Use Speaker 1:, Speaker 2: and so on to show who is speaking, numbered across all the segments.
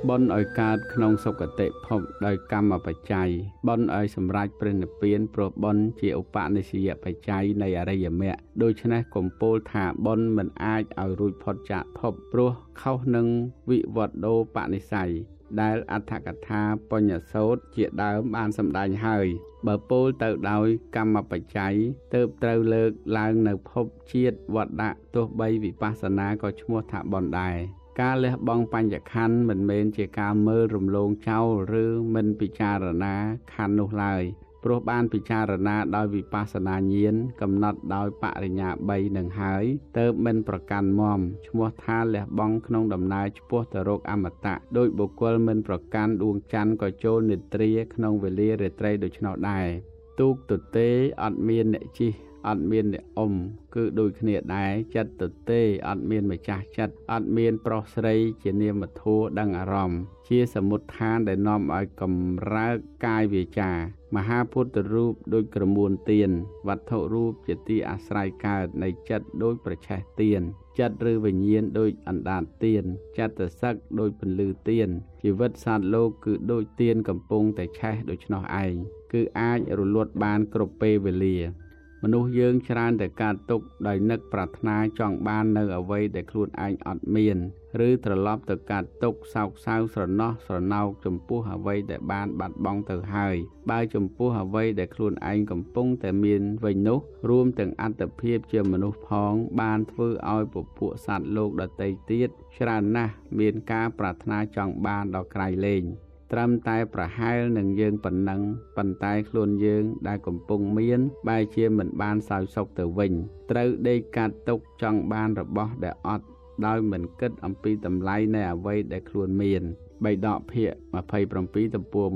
Speaker 1: បន់ឲ្យកើតក្នុងសុគតិភពដោយកម្មបច្ច័យបន់ឲ្យសម្រេចព្រះនិព្វានព្រោះបន់ជាឧបនិស្សយបច្ច័យនៃអរិយមគ្គដូច្នេះកំពូលថាបន់មិនអាចឲ្យរួចផុតចាកភពព្រោះខុសនឹងវិវត្តោបនិស្ស័យដែលអត្ថកថាបញ្ញសូត្រជាដើមបានសម្ដែងហើយបើពោលទៅដោយកម្មបច្ច័យទើបត្រូវលើកឡើងនៅភពជាតិវត្តៈទោះបីវិបស្សនាក៏ឈ្មោះថាបន់ដែរការលះបង់បញ្ញខណ្ឌមិនមែនជាការមើលរំលងចោលឬមិនពិចារណាខណ្ឌនោះឡើយព្រោះបានពិចារណាដោយវិបស្សនាញាណកំណត់ដោយបរិញ្ញា3នឹងហើយទើបមិនប្រកាន់មមឈ្មោះថាលះបង់ក្នុងដំណើរឆ្ពោះទៅរកអមតៈដោយបុគ្គលមិនប្រកាន់ដួងច័ន្ទក៏ចូលនិទ្រាក្នុងវេលារាត្រីដូច្នោះដែរទូកទទេអត់មានអ្នកជិះអត់មានអ្នកគឺដូចគ្នាដែរចិត្តទទេអត់មានម្ចាស់ចិត្តអត់មានប្រុសស្រីជានាមធัวដឹងអារម្មណ៍ជាសមុដ្ឋានដែលនាំឲ្យកម្រើកកាយវាចាមហាពុទ្ធរូបដូចក្រមួនទៀនវត្ថុរូបជាទីអាស្រ័យកើតនៃចិត្តដូចប្រឆេះទៀនចិត្តឬវិញ្ញាណដូចអណ្ដាតទៀនចិត្តសឹកដូចពន្លឺទៀនជីវិតសត្វលោកគឺដូចទៀនកំពុងតែឆេះដូច្នោះឯងគឺអាចរលត់បានគ្រប់ពេលវេលាមនុស្សយើងច្រើនតែកើតទុក្ខដោយនឹកប្រាថ្នាចង់បាននៅអ្វីដែលខ្លួនឯងអត់មានឬត្រឡប់ទៅកើតទុក្ខសោកសៅស្រណោះស្រណោកចំពោះអ្វីដែលបានបាត់បង់ទៅហើយបើចំពោះអ្វីដែលខ្លួនឯងកំពុងតែមានវិញនោះរួមទាំងអត្តភាពជាមនុស្សផងបានធ្វើឲ្យពពួកសត្វលោកដទៃទៀតច្រើនណាស់មានការប្រាថ្នាចង់បានដល់ក្រៃលែងត្រឹមតែប្រហែលនឹងយើងប៉ុណ្ណឹងប៉ុន្តែខ្លួនយើងដែលកំពុងមានបែរជាមិនបានសោយសុខទៅវិញត្រូវដេកកាត់ទុកចង់បានរបស់ដែលអត់ដោយមិនគិតអំពីតម្លៃនៃអ្វីដែលខ្លួនមានបៃដកភាគ27ទំព័រ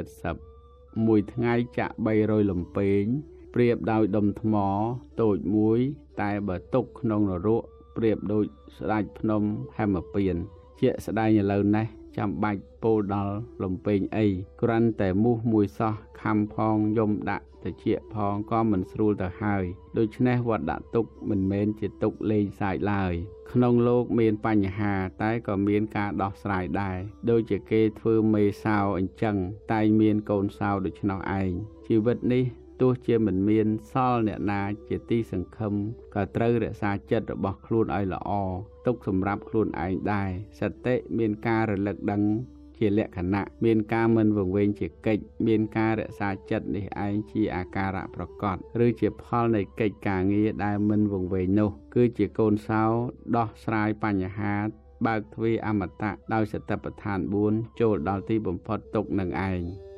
Speaker 1: 170មួយថ្ងៃចាក់300លំពេងប្រៀបដោយដុំថ្មតូចមួយតែបើទុកក្នុងនរកប្រៀបដូចស្ដេចភ្នំហេមពៀនជាស្ដែងឥឡូវនេះចាំបាច់ពោលដល់លំពេងអីគ្រាន់តែមូសមួយសោះខំផងយំដាក់តិចផងក៏មិនស្រួលទៅហើយដូច្នេះវត្តដាក់ទុកមិនមែនជាទុកលេងសើចឡើយក្នុងលោកមានបញ្ហាតែក៏មានការដោះស្រាយដែរដូចជាគេធ្វើមេសោអញ្ចឹងតែមានកូនសោដូច្នោះឯងជីវិតនេះទោះជាមិនមានសល់អ្នកណាជាទីសង្ឃឹមក៏ត្រូវរក្សាចិត្តរបស់ខ្លួនឲ្យល្អទុកសម្រាប់ខ្លួនឯងដែរសតិមានការរលឹកដឹងជាលក្ខណៈមានការមិនវង្វេងជាកិច្ចមានការរក្សាចិត្តនេះឯងជាអាការៈប្រកបឬជាផលនៃកិច្ចការងារដែលមិនវង្វេងនោះគឺជាកូនសោដោះស្រាយបញ្ហាបើកទ្វារអមតៈដោយសតិប្បដ្ឋាន4ចូលដល់ទីបំផុតទុកនឹងឯង